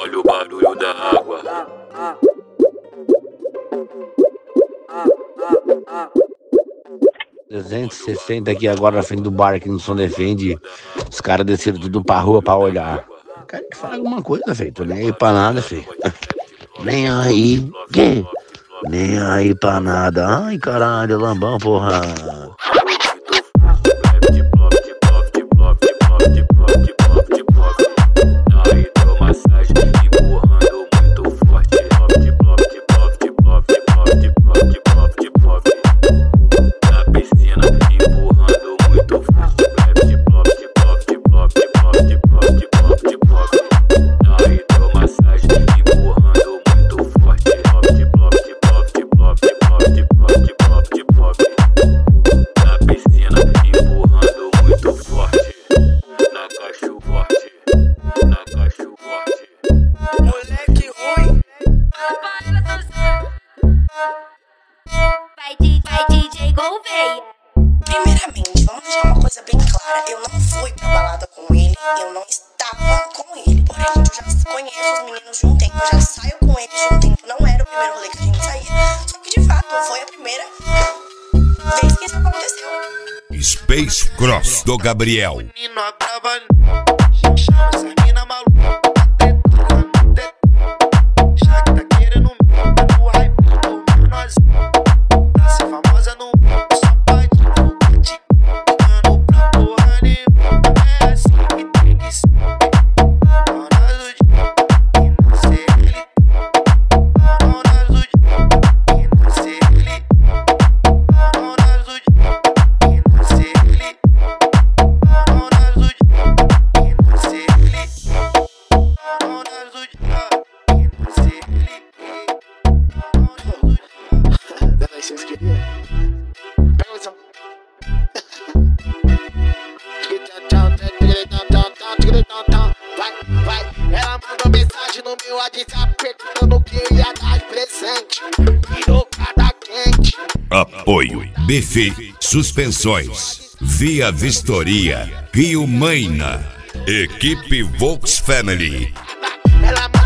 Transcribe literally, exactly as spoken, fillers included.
Olha o barulho da água. trezentos e sessenta aqui agora na frente do bar aqui no Som Defende. Os caras desceram tudo pra rua pra olhar. Quero que fale alguma coisa, velho. Tô nem aí pra nada, filho. Nem aí. Que? Nem aí pra nada. Ai, caralho, lambão, porra. Vai D J Gouveia. Primeiramente, vamos deixar uma coisa bem clara. Eu não fui pra balada com ele, eu não estava com ele. Porém, eu já conheço os meninos de um tempo, eu já saio com eles de um tempo. Não era o primeiro rolê que a gente saía. Só que de fato, foi a primeira vez que isso aconteceu. Space Cross do Gabriel. Chama essa mina maluca. Já que tá querendo o hype, nós pra ser famosa no só pode te ligando pra porra nenhuma. É assim que tem que ser. Dona do dia e não ser ele. Dona do dia e não ser ele. Dona do dia e não ser ele. Dona do dia e não ser ele. Dona do dia e não ser ele. Dá licença que pega o som. Vai, vai. Ela mandou mensagem no meu WhatsApp perguntando que eu ia dar de presente. Virou cada quente. Apoio B F Suspensões, Via Vistoria, Rio Maina, Equipe Volks Family. Ela